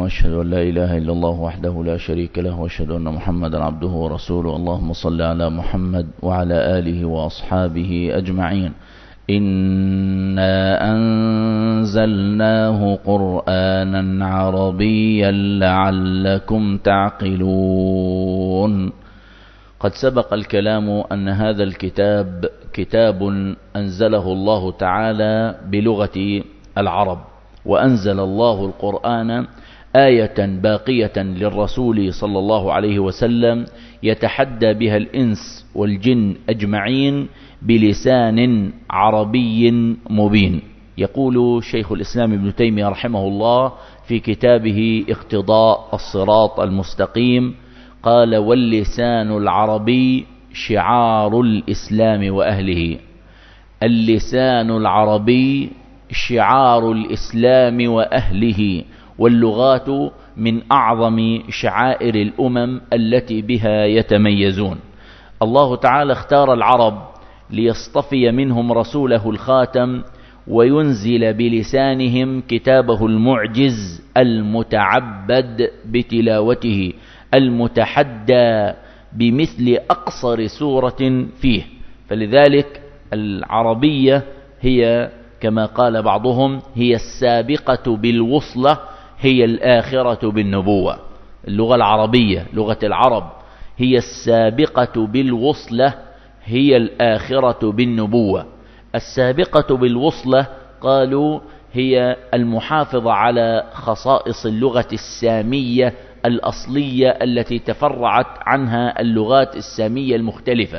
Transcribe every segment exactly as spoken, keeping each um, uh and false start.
وأشهد أن لا إله إلا الله وحده لا شريك له وأشهد أن محمدا عبده ورسوله. اللهم صل على محمد وعلى آله وأصحابه أجمعين. إنا أنزلناه قرآنا عربيا لعلكم تعقلون. قد سبق الكلام أن هذا الكتاب كتاب أنزله الله تعالى بلغة العرب، وأنزل الله القرآن آية باقية للرسول صلى الله عليه وسلم يتحدى بها الإنس والجن أجمعين بلسان عربي مبين. يقول شيخ الإسلام ابن تيمية رحمه الله في كتابه اقتضاء الصراط المستقيم، قال: واللسان العربي شعار الإسلام وأهله. اللسان العربي شعار الإسلام وأهله، واللغات من أعظم شعائر الأمم التي بها يتميزون. الله تعالى اختار العرب ليصطفي منهم رسوله الخاتم وينزل بلسانهم كتابه المعجز المتعبد بتلاوته المتحدى بمثل أقصر سورة فيه. فلذلك العربية هي كما قال بعضهم هي السابقة بالوصلة، هي الآخرة بالنبوة. اللغة العربية لغة العرب هي السابقة بالوصلة، هي الآخرة بالنبوة. السابقة بالوصلة قالوا هي المحافظة على خصائص اللغة السامية الأصلية التي تفرعت عنها اللغات السامية المختلفة.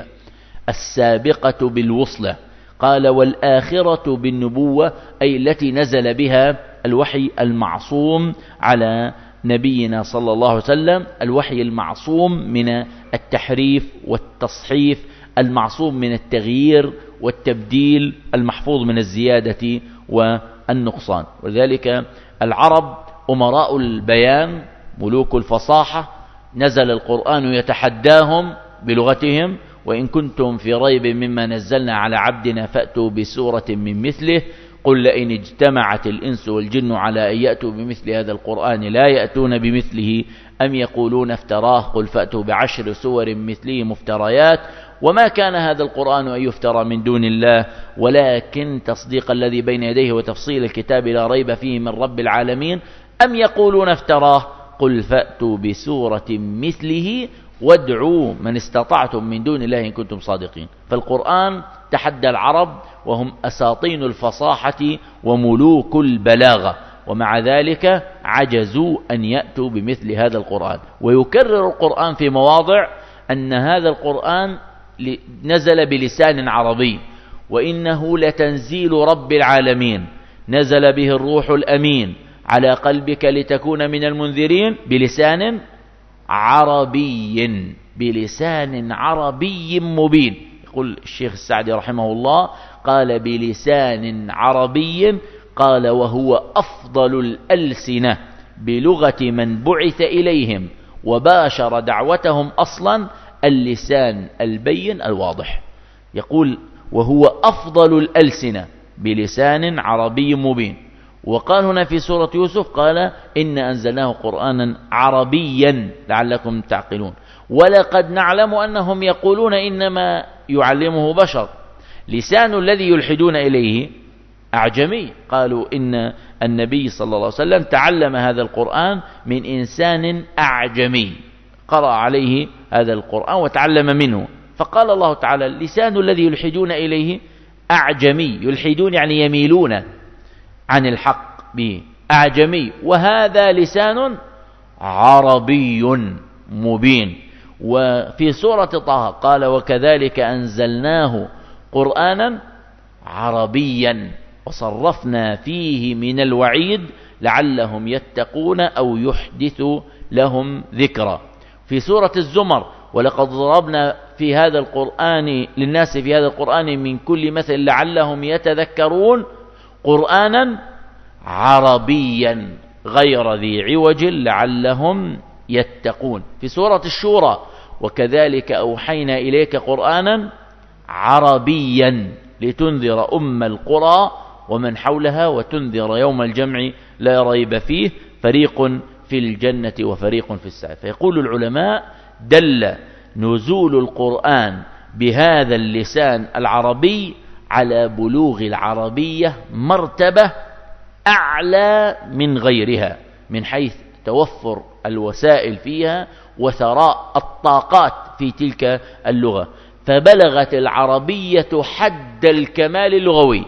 السابقة بالوصلة. قال: والآخرة بالنبوة، أي التي نزل بها الوحي المعصوم على نبينا صلى الله عليه وسلم، الوحي المعصوم من التحريف والتصحيف، المعصوم من التغيير والتبديل، المحفوظ من الزيادة والنقصان. ولذلك العرب أمراء البيان، ملوك الفصاحة. نزل القرآن يتحداهم بلغتهم: وإن كنتم في ريب مما نزلنا على عبدنا فأتوا بسورة من مثله قل لئن اجتمعت الإنس والجن على أن يأتوا بمثل هذا القرآن لا يأتون بمثله أم يقولون افتراه قل فأتوا بعشر سور مثله مفتريات وما كان هذا القرآن أن يفترى من دون الله ولكن تصديق الذي بين يديه وتفصيل الكتاب لا ريب فيه من رب العالمين أم يقولون افتراه قل فأتوا بسورة مثله وادعوا من استطعتم من دون الله إن كنتم صادقين. فالقرآن تحدى العرب وهم أساطين الفصاحة وملوك البلاغة، ومع ذلك عجزوا أن يأتوا بمثل هذا القرآن. ويكرر القرآن في مواضع أن هذا القرآن نزل بلسان عربي، وإنه لتنزيل رب العالمين نزل به الروح الأمين على قلبك لتكون من المنذرين بلسان عربي بلسان عربي مبين. يقول الشيخ السعدي رحمه الله قال بلسان عربي، قال وهو أفضل الألسنة بلغة من بعث إليهم وباشر دعوتهم أصلا اللسان البين الواضح. يقول وهو أفضل الألسنة بلسان عربي مبين. وقال هنا في سورة يوسف قال إن أنزلناه قرآنا عربيا لعلكم تعقلون. ولقد نعلم أنهم يقولون إنما يعلمه بشر. لسان الذي يلحدون إليه أعجمي. قالوا إن النبي صلى الله عليه وسلم تعلم هذا القرآن من إنسان أعجمي قرأ عليه هذا القرآن وتعلم منه. فقال الله تعالى لسان الذي يلحدون إليه أعجمي. يلحدون يعني يميلون عن الحق به، أعجمي. وهذا لسان عربي مبين. وفي سورة طه قال وكذلك أنزلناه قرآنا عربيا وصرفنا فيه من الوعيد لعلهم يتقون أو يحدث لهم ذكرا. في سورة الزمر ولقد ضربنا في هذا القرآن للناس في هذا القرآن من كل مثل لعلهم يتذكرون قرآنا عربيا غير ذي عوج لعلهم يتقون. في سورة الشورى وكذلك أوحينا إليك قرآنا عربيا لتنذر أم القرى ومن حولها وتنذر يوم الجمع لا ريب فيه فريق في الجنة وفريق في السعير. فيقول العلماء: دل نزول القرآن بهذا اللسان العربي على بلوغ العربية مرتبة أعلى من غيرها من حيث توفر الوسائل فيها وثراء الطاقات في تلك اللغة. فبلغت العربية حد الكمال اللغوي،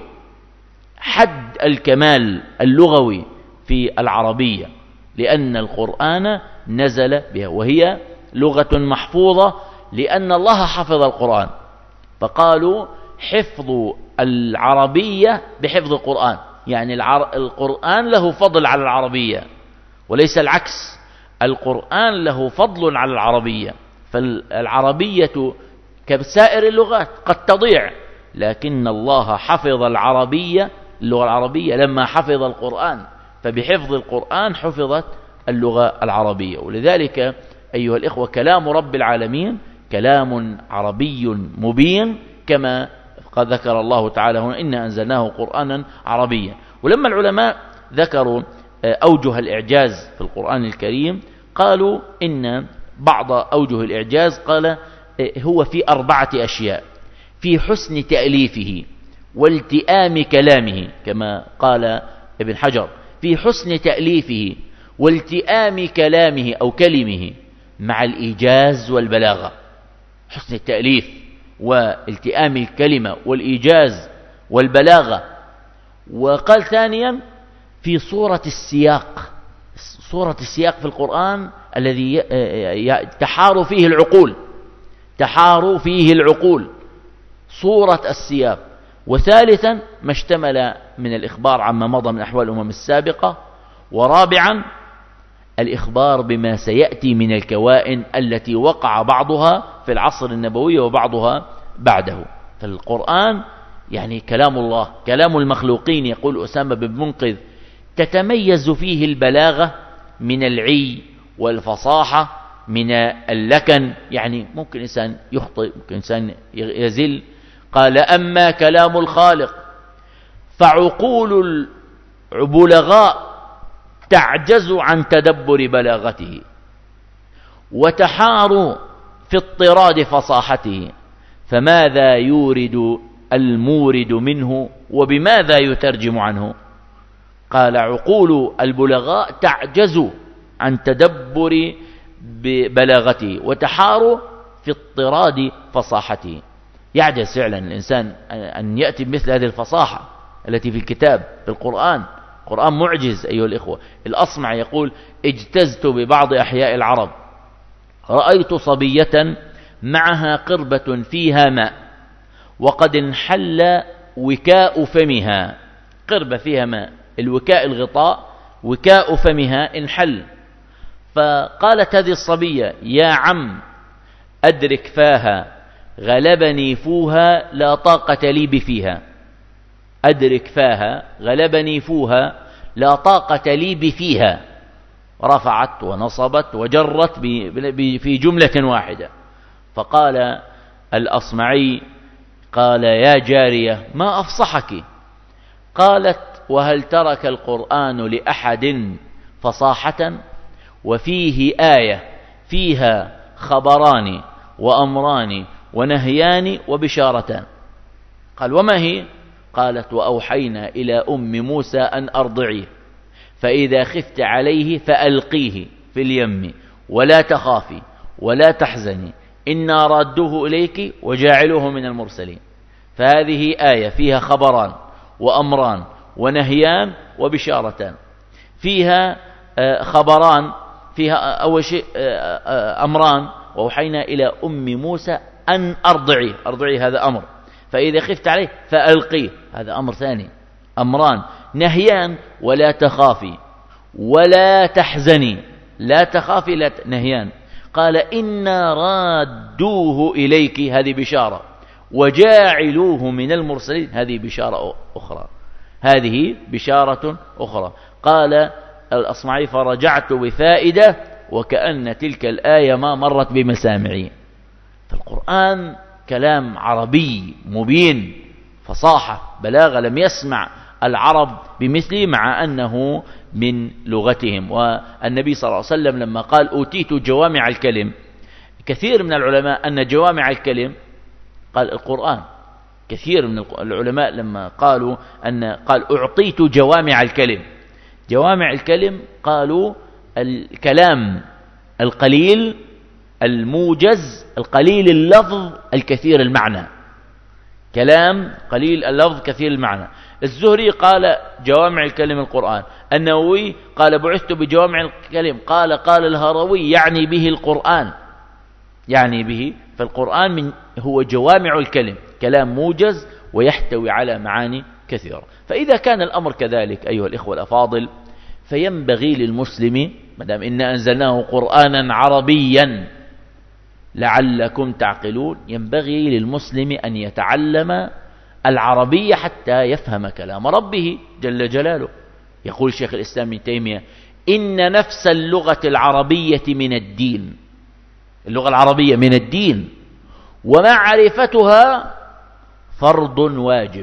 حد الكمال اللغوي في العربية، لأن القرآن نزل بها، وهي لغة محفوظة لأن الله حفظ القرآن. فقالوا حفظ العربية بحفظ القرآن، يعني القرآن له فضل على العربية وليس العكس، القرآن له فضل على العربية. فالعربية كسائر اللغات قد تضيع، لكن الله حفظ العربية، اللغة العربية، لما حفظ القرآن، فبحفظ القرآن حفظت اللغة العربية. ولذلك أيها الإخوة كلام رب العالمين كلام عربي مبين، كما قد ذكر الله تعالى هنا: إنا أنزلناه قرآنا عربيا. ولما العلماء ذكروا أوجه الإعجاز في القرآن الكريم قالوا إن بعض أوجه الإعجاز قال هو في أربعة أشياء: في حسن تأليفه والتئام كلامه، كما قال ابن حجر: في حسن تأليفه والتئام كلامه أو كلمه مع الإيجاز والبلاغة. حسن التأليف والتئام الكلمة والإيجاز والبلاغة. وقال ثانيا: في صورة السياق، صورة السياق في القرآن الذي تحار فيه العقول، تحار فيه العقول، صورة السياق. وثالثا ما اشتمل من الإخبار عما مضى من أحوال الأمم السابقة. ورابعا الإخبار بما سيأتي من الكوائن التي وقع بعضها في العصر النبوي وبعضها بعده. فالقرآن يعني كلام الله، كلام المخلوقين. يقول أسامة بن منقذ: تتميز فيه البلاغة من العي والفصاحة من اللكن، يعني ممكن إنسان يخطئ، ممكن إنسان يزل. قال: أما كلام الخالق فعقول البلغاء تعجز عن تدبر بلاغته، وتحار في اضطراد فصاحته، فماذا يورد المورد منه وبماذا يترجم عنه؟ قال: عقول البلغاء تعجز عن تدبر ببلاغته وتحار في اضطراد فصاحته. يعجز فعلا الإنسان أن يأتي بمثل هذه الفصاحة التي في الكتاب في القرآن. القرآن معجز أيها الإخوة. الأصمع يقول: اجتزت ببعض أحياء العرب رأيت صبية معها قربة فيها ماء وقد انحل وكاء فمها. قربة فيها ماء، الوكاء الغطاء، وكاء فمها انحل. فقالت هذه الصبية: يا عم أدرك فاها، غلبني فوها لا طاقة لي بفيها. أدرك فاها، غلبني فوها لا طاقة لي بفيها. رفعت ونصبت وجرت في جملة واحدة. فقال الأصمعي: قال: يا جارية ما أفصحك؟ قالت: وهل ترك القرآن لأحد فصاحة؟ وفيه آية فيها خبران وأمران ونهيان وبشارتان. قال: وما هي؟ قالت: وأوحينا إلى أم موسى أن أرضعيه، فإذا خفت عليه فألقيه في اليم ولا تخافي ولا تحزني إنا رادوه إليك وجاعلوه من المرسلين. فهذه آية فيها خبران وأمران ونهيان وبشارتان. فيها خبران، فيها أول شيء أمران: وأوحينا إلى أم موسى أن أرضعيه، أرضعيه هذا أمر، فإذا خفت عليه فألقيه هذا أمر ثاني. أمران. نهيان: ولا تخافي ولا تحزني، لا تخافي لا ت... نهيان. قال: إنا رادوه إليك، هذه بشارة. وجاعلوه من المرسلين، هذه بشارة أخرى، هذه بشارة أخرى. قال الأصمعي: فرجعت بفائدة وكأن تلك الآية ما مرت بمسامعي. فالقرآن كلام عربي مبين، فصاحة، بلاغة، لم يسمع العرب بمثله مع أنه من لغتهم. والنبي صلى الله عليه وسلم لما قال أوتيت جوامع الكلم، كثير من العلماء أن جوامع الكلم قال القرآن. كثير من العلماء لما قالوا أن قال أعطيت جوامع الكلم، جوامع الكلم قالوا الكلام القليل الموجز القليل اللفظ الكثير المعنى، كلام قليل اللفظ كثير المعنى. الزهري قال جوامع الكلم القرآن. النووي قال بعثت بجوامع الكلم. قال قال الهروي يعني به القرآن، يعني به فالقرآن من هو جوامع الكلم، كلام موجز ويحتوي على معاني كثيرة. فإذا كان الأمر كذلك أيها الإخوة الأفاضل، فينبغي للمسلم مدام إن أنزلناه قرآنا عربيا لعلكم تعقلون، ينبغي للمسلم أن يتعلم العربية حتى يفهم كلام ربه جل جلاله. يقول شيخ الإسلام ابن تيمية إن نفس اللغة العربية من الدين، اللغة العربية من الدين، ومعرفتها فرض واجب،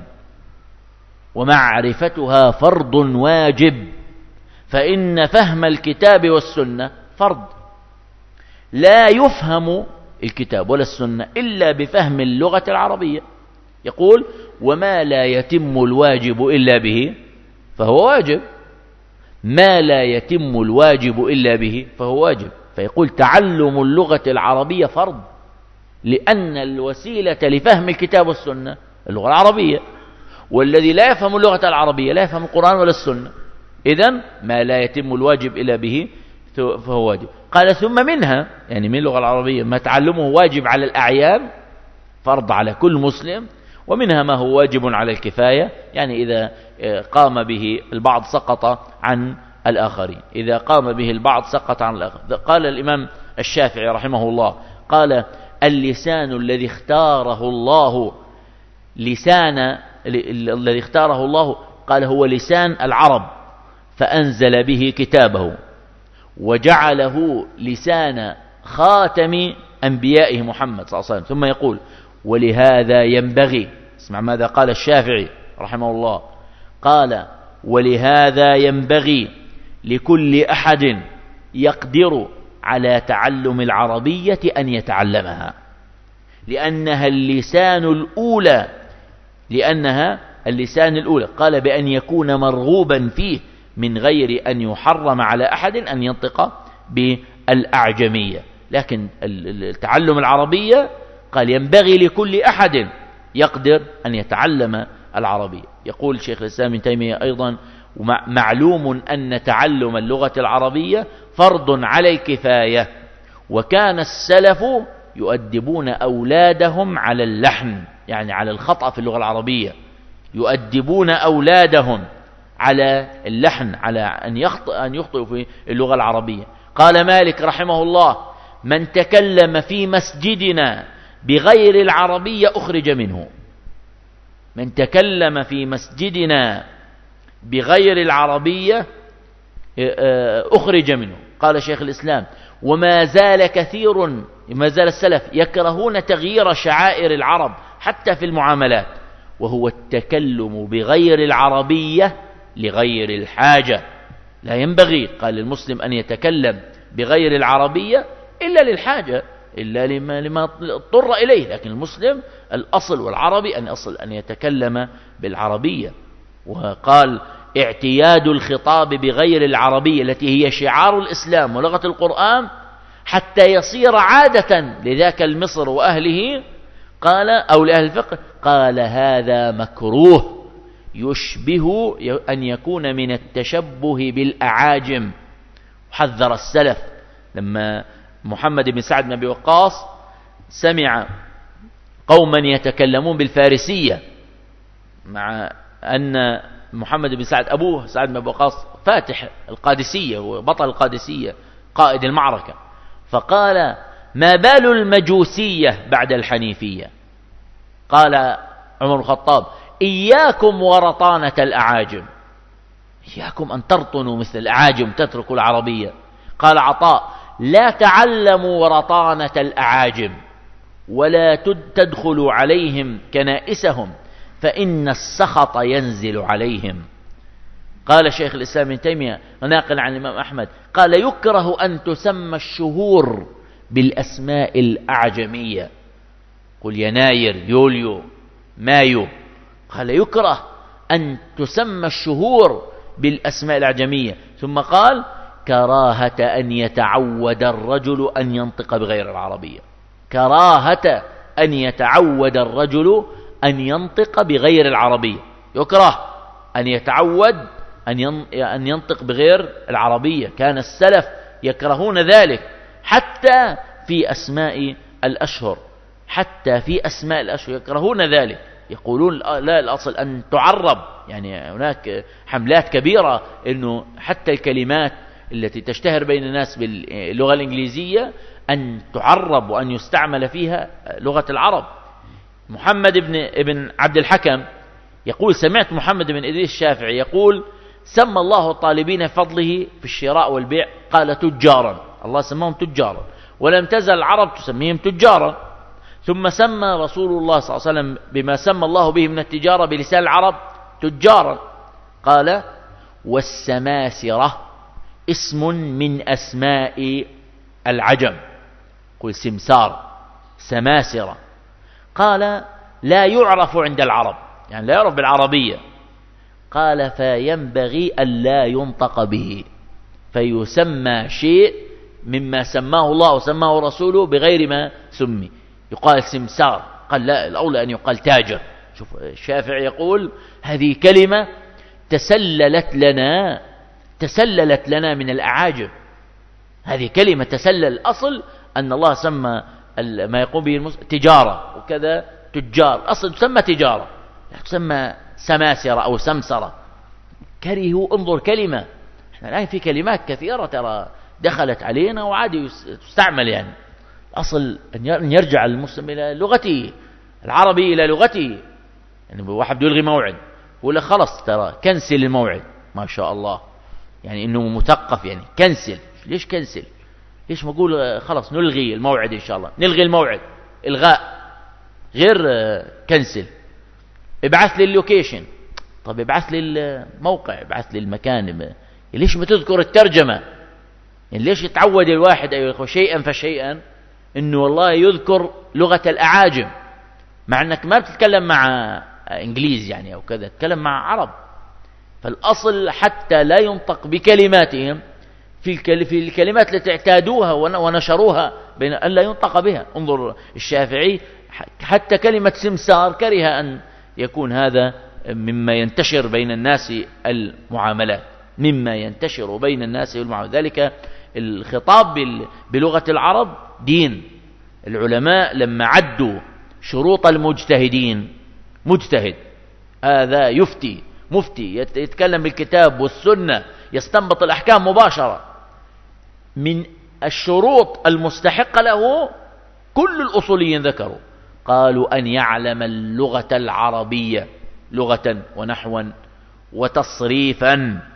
ومعرفتها فرض واجب، فإن فهم الكتاب والسنة فرض، لا يفهم الكتاب ولا السنة إلا بفهم اللغة العربية. يقول وما لا يتم الواجب إلا به فهو واجب، ما لا يتم الواجب إلا به فهو واجب. فيقول تعلم اللغة العربية فرض، لأن الوسيلة لفهم الكتاب والسنة اللغة العربية، والذي لا يفهم اللغة العربية لا يفهم القرآن ولا السنة. إذن ما لا يتم الواجب إلا به فهو واجب. قال ثم منها، يعني من اللغة العربية ما تعلمه واجب على الأعيان فرض على كل مسلم، ومنها ما هو واجب على الكفاية، يعني إذا قام به البعض سقط عن الآخرين، إذا قام به البعض سقط عن الآخرين. قال الإمام الشافعي رحمه الله قال اللسان الذي اختاره الله لسان الذي اختاره الله قال هو لسان العرب، فأنزل به كتابه وجعله لسان خاتم أنبيائه محمد صلى الله عليه وسلم. ثم يقول ولهذا ينبغي، اسمع ماذا قال الشافعي رحمه الله، قال ولهذا ينبغي لكل أحد يقدر على تعلم العربية أن يتعلمها، لأنها اللسان الأولى، لأنها اللسان الأولى. قال بأن يكون مرغوبا فيه من غير أن يحرم على أحد أن ينطق بالأعجمية. لكن التعلم العربية قال ينبغي لكل أحد يقدر أن يتعلم العربية. يقول شيخ الإسلام ابن تيمية أيضا معلوم أن تعلم اللغة العربية فرض على الكفاية، وكان السلف يؤدبون أولادهم على اللحن، يعني على الخطأ في اللغة العربية، يؤدبون أولادهم على اللحن، على أن يخطئ أن يخطئوا في اللغة العربية. قال مالك رحمه الله من تكلم في مسجدنا بغير العربية أخرج منه، من تكلم في مسجدنا بغير العربية أخرج منه. قال شيخ الإسلام وما زال كثير ما زال السلف يكرهون تغيير شعائر العرب حتى في المعاملات، وهو التكلم بغير العربية لغير الحاجة. لا ينبغي قال للمسلم أن يتكلم بغير العربية إلا للحاجة، إلا لما, لما اضطر إليه. لكن المسلم الأصل والعربي أن أصل أن يتكلم بالعربية. وقال اعتياد الخطاب بغير العربية التي هي شعار الإسلام ولغة القرآن حتى يصير عادة لذاك المصر وأهله، قال أو لأهل الفقه، قال هذا مكروه يشبه أن يكون من التشبه بالأعاجم. حذر السلف لما محمد بن سعد بن أبي وقاص سمع قوما يتكلمون بالفارسية، مع أن محمد بن سعد أبوه سعد بن أبي وقاص فاتح القادسية وبطل القادسية قائد المعركة، فقال ما بال المجوسية بعد الحنيفية؟ قال عمر بن الخطاب إياكم ورطانة الأعاجم، إياكم أن ترطنوا مثل الأعاجم تتركوا العربية. قال عطاء لا تعلموا ورطانة الأعاجم ولا تدخلوا عليهم كنائسهم فإن السخط ينزل عليهم. قال شيخ الإسلام ابن تيمية ناقل عن الإمام أحمد قال يكره أن تسمى الشهور بالأسماء الأعجمية، قل يناير يوليو مايو، قال يكره أن تسمى الشهور بالأسماء الأعجمية. ثم قال كراهة أن يتعود الرجل أن ينطق بغير العربية، كراهة أن يتعود الرجل أن ينطق بغير العربية، يكره أن يتعود أن ينطق بغير العربية. كان السلف يكرهون ذلك حتى في أسماء الأشهر، حتى في أسماء الأشهر يكرهون ذلك، يقولون لا الأصل أن تعرب. يعني هناك حملات كبيرة أنه حتى الكلمات التي تشتهر بين الناس باللغة الإنجليزية أن تعرب وأن يستعمل فيها لغة العرب. محمد بن ابن عبد الحكم يقول سمعت محمد بن إدريس الشافعي يقول سمى الله الطالبين فضله في الشراء والبيع قال تجارا، الله سماهم تجارا، ولم تزل العرب تسميهم تجارا. ثم سمى رسول الله صلى الله عليه وسلم بما سمى الله به من التجارة بلسان العرب تجارا، قال والسماسرة اسم من أسماء العجم، قل سمسار سماسرة، قال لا يعرف عند العرب، يعني لا يعرف بالعربية، قال فينبغي ألا ينطق به، فيسمى شيء مما سماه الله وسماه رسوله بغير ما سمي، يقال سمسار، قال لا الأولى أن يقال تاجر. شوف الشافعي يقول هذه كلمة تسللت لنا تسللت لنا من الأعاجم، هذه كلمة تسلل. الأصل أن الله سمى ما يقوم به المسلم تجارة وكذا تجار، أصل تسمى تجارة لا تسمى سماسرة أو سمسرة. كرهوا انظر كلمة، احنا الآن في كلمات كثيرة ترى دخلت علينا وعادي تستعمل، يعني أصل أن يرجع المسلم إلى لغته، العربي إلى لغته. يعني واحد يلغي موعد ولا خلص ترى كنسل الموعد، ما شاء الله، يعني إنه مثقف، يعني كنسل. ليش كنسل؟ ليش ما أقول خلص نلغي الموعد إن شاء الله، نلغي الموعد، إلغاء غير كنسل. ابعث لي اللوكيشن، طب ابعث لي الموقع، ابعث لي المكان، ليش ما تذكر الترجمة؟ يعني ليش يتعود الواحد أيها الأخوة شيئا فشيئا إنه والله يذكر لغة الأعاجم، مع أنك ما بتتكلم مع إنجليز يعني أو كذا، تتكلم مع عرب. فالأصل حتى لا ينطق بكلماتهم في الكلمات التي اعتادوها ونشروها بين أن لا ينطق بها. انظر الشافعي حتى كلمة سمسار كره أن يكون هذا مما ينتشر بين الناس المعاملات، مما ينتشر بين الناس المعاملات. ذلك الخطاب بلغة العرب دين. العلماء لما عدوا شروط المجتهدين، مجتهد هذا يفتي مفتي يتكلم بالكتاب والسنة، يستنبط الأحكام مباشرة، من الشروط المستحقة له كل الأصوليين ذكروا، قالوا أن يعلم اللغة العربية لغة ونحوا وتصريفا،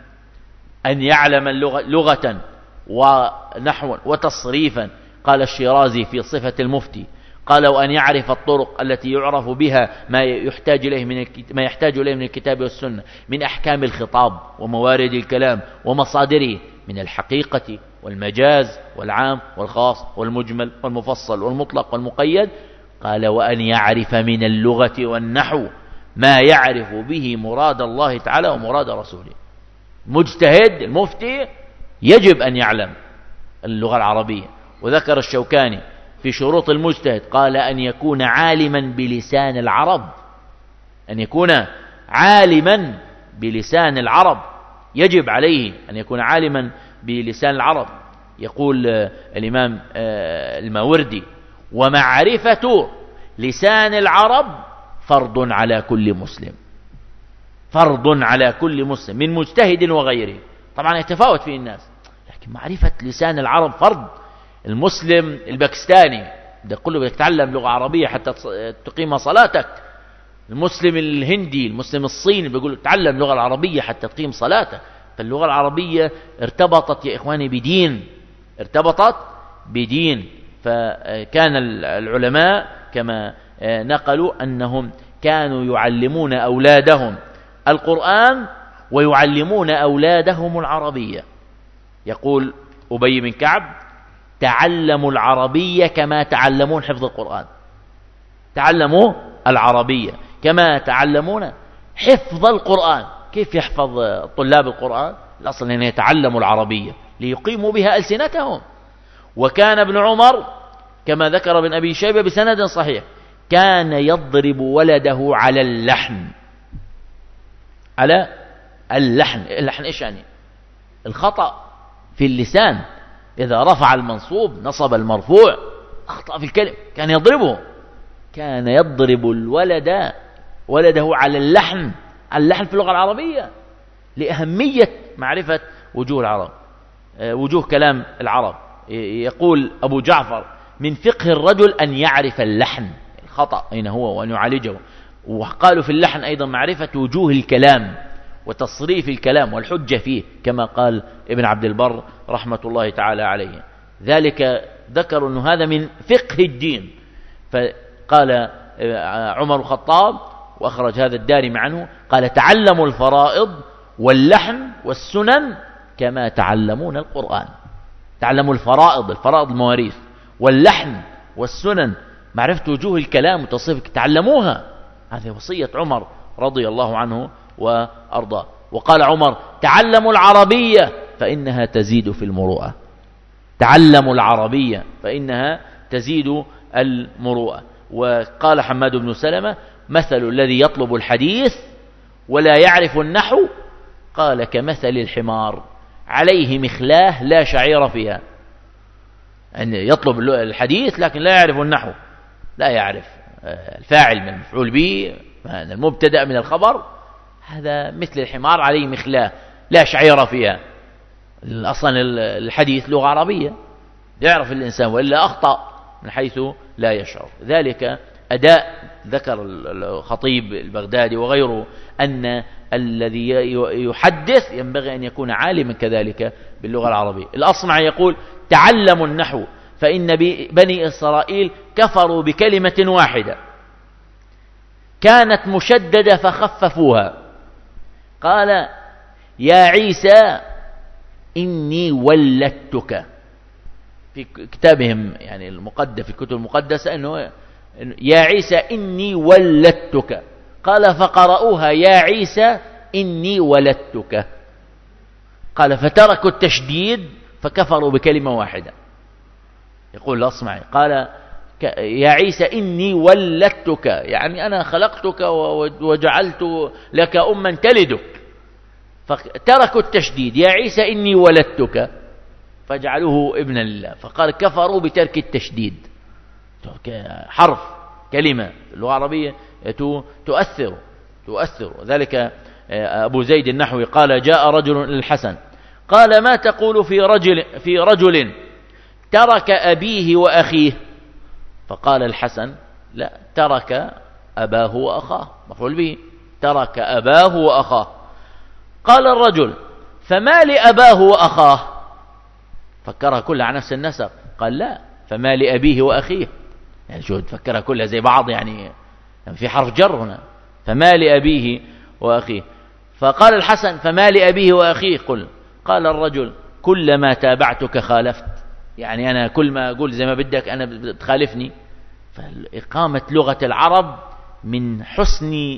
أن يعلم اللغة لغة ونحوا وتصريفا. قال الشيرازي في صفة المفتي، قال وأن يعرف الطرق التي يعرف بها ما يحتاج إليه من ما يحتاج إليه من الكتاب والسنة من أحكام الخطاب وموارد الكلام ومصادره من الحقيقة والمجاز والعام والخاص والمجمل والمفصل والمطلق والمقيد. قال وأن يعرف من اللغة والنحو ما يعرف به مراد الله تعالى ومراد رسوله. مجتهد المفتي يجب أن يعلم اللغة العربية. وذكر الشوكاني في شروط المجتهد قال أن يكون عالما بلسان العرب، أن يكون عالما بلسان العرب، يجب عليه أن يكون عالما بلسان العرب. يقول الإمام الماوردي ومعرفة لسان العرب فرض على كل مسلم، فرض على كل مسلم من مجتهد وغيره. طبعا يتفاوت فيه الناس، لكن معرفة لسان العرب فرض. المسلم الباكستاني ده كله بيتعلم لغة عربية حتى تقيم صلاتك. المسلم الهندي، المسلم الصيني بيقول تعلم لغة العربية حتى تقيم صلاتك. فاللغة العربية ارتبطت يا إخواني بدين، ارتبطت بدين. فكان العلماء كما نقلوا أنهم كانوا يعلمون أولادهم القرآن ويعلمون أولادهم العربية. يقول أبي بن كعب: تعلموا العربية كما تعلمون حفظ القرآن. تعلموا العربية كما تعلمون حفظ القرآن. كيف يحفظ طلاب القرآن؟ الأصل أن يتعلموا العربية ليقيموا بها ألسنتهم. وكان ابن عمر كما ذكر ابن أبي شيبة بسند صحيح كان يضرب ولده على اللحن. على اللحن. اللحن إيش يعني؟ الخطأ في اللسان، إذا رفع المنصوب نصب المرفوع أخطأ في الكلمة كان يضربه. كان يضرب الولد ولده على اللحن. اللحن في اللغة العربية لأهمية معرفة وجوه العرب، وجوه كلام العرب. يقول أبو جعفر: من فقه الرجل أن يعرف اللحن، الخطأ أين هو، وأن يعالجه. وقالوا في اللحن أيضا معرفة وجوه الكلام وتصريف الكلام والحجة فيه، كما قال ابن عبد البر رحمة الله تعالى عليه. ذلك ذكروا أن هذا من فقه الدين. فقال عمر الخطاب، وأخرج هذا الدارمي عنه، قال: تعلموا الفرائض واللحن والسنن كما تعلمون القرآن. تعلموا الفرائض، الفرائض المواريث، واللحن والسنن معرفة وجوه الكلام وتصريف تعلموها. هذه وصية عمر رضي الله عنه وأرضاه. وقال عمر: تعلموا العربية فإنها تزيد في المروءة. تعلموا العربية فإنها تزيد المروءة. وقال حماد بن سلمة: مثل الذي يطلب الحديث ولا يعرف النحو قال كمثل الحمار عليه مخلاه لا شعير فيها. يعني يطلب الحديث لكن لا يعرف النحو، لا يعرف الفاعل من المفعول به، المبتدأ من الخبر. هذا مثل الحمار عليه مخلاه لا شعير فيها. أصلا الحديث لغة عربية يعرف الإنسان، وإلا أخطأ من حيث لا يشعر. ذلك أداء. ذكر الخطيب البغدادي وغيره أن الذي يحدث ينبغي أن يكون عالما كذلك باللغة العربية. الأصمعي يقول: تعلموا النحو فإن بني إسرائيل كفروا بكلمة واحدة كانت مشددة فخففوها. قال: يا عيسى إني ولدتك. في كتابهم يعني المقدس، في الكتب المقدسة أنه يا عيسى إني ولدتك. قال: فقرأوها يا عيسى إني ولدتك. قال: فتركوا التشديد فكفروا بكلمة واحدة. يقول الأصمعي قال: يا عيسى إني ولدتك، يعني أنا خلقتك وجعلت لك أما تلدك. فتركوا التشديد يا عيسى إني ولدتك فجعلوه ابنا لله. فقال: كفروا بترك التشديد. حرف كلمة اللغة العربية تؤثر تؤثر ذلك. أبو زيد النحوي قال: جاء رجل للحسن قال: ما تقول في رجل في رجل ترك أبيه وأخيه؟ فقال الحسن: لا، ترك أباه وأخاه، مفعول به، ترك أباه وأخاه. قال الرجل: فما لأباه وأخاه؟ فكرها كلها على نفس النسق. قال: لا، فما لأبيه وأخيه. يعني شو تفكرها كلها زي بعض، يعني في حرف جر هنا. فما لأبيه وأخيه. فقال الحسن: فما لأبيه وأخيه؟ قل. قال الرجل: كلما تابعتك خالفت، يعني أنا كل ما أقول زي ما بدك أنا بتخالفني. فإقامة لغة العرب من حسن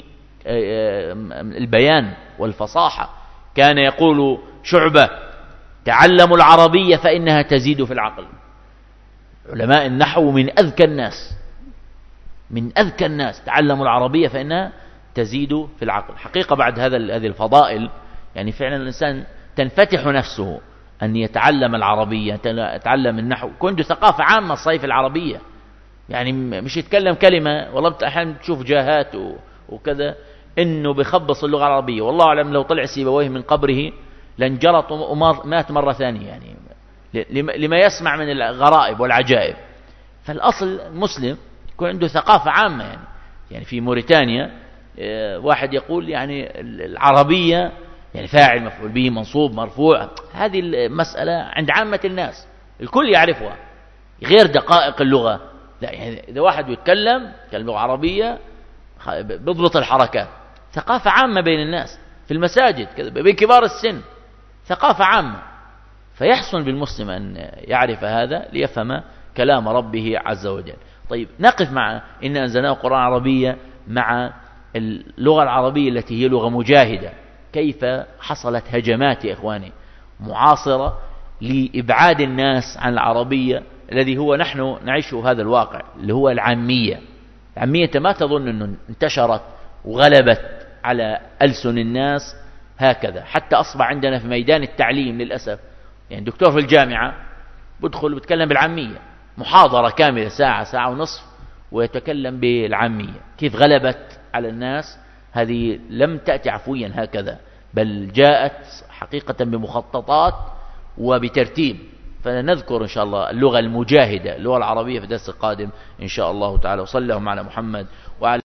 البيان والفصاحة. كان يقول شعبة: تعلموا العربية فإنها تزيد في العقل. علماء النحو من أذكى الناس، من أذكى الناس. تعلموا العربية فإنها تزيد في العقل. حقيقة بعد هذا هذه الفضائل يعني فعلا الإنسان تنفتح نفسه أن يتعلم العربية، يتعلم النحو. كنت ثقافة عامة الصيف العربية، يعني مش يتكلم كلمة. والله أحيانا تشوف جاهات وكذا إنه بخبص اللغة العربية. والله أعلم لو طلع سيبويه من قبره لانجرط ومات مرة ثانية، يعني لما يسمع من الغرائب والعجائب. فالأصل المسلم يكون عنده ثقافة عامة. يعني يعني في موريتانيا واحد يقول يعني العربية يعني فاعل مفعول به منصوب مرفوع. هذه المسألة عند عامة الناس الكل يعرفها، غير دقائق اللغة. لا، يعني إذا واحد يتكلم كلمة عربية بيضبط الحركات، ثقافة عامة بين الناس في المساجد كذا بين كبار السن، ثقافة عامة. فيحسن بالمسلم أن يعرف هذا ليفهم كلام ربه عز وجل. طيب نقف مع إن أنزلناه قرآن عربية مع اللغة العربية التي هي لغة مجاهدة، كيف حصلت هجمات يا إخواني معاصرة لإبعاد الناس عن العربية الذي هو نحن نعيشه هذا الواقع اللي هو العامية. العامية ما تظن أنه انتشرت وغلبت على ألسن الناس هكذا، حتى أصبح عندنا في ميدان التعليم للأسف يعني دكتور في الجامعة بدخل ويتكلم بالعامية، محاضرة كاملة ساعة ساعة ونصف ويتكلم بالعامية. كيف غلبت على الناس؟ هذه لم تأتي عفويا هكذا، بل جاءت حقيقة بمخططات وبترتيب. فنذكر إن شاء الله اللغة المجاهدة اللغة العربية في الدرس القادم إن شاء الله تعالى. وصلى اللهم على محمد وعلى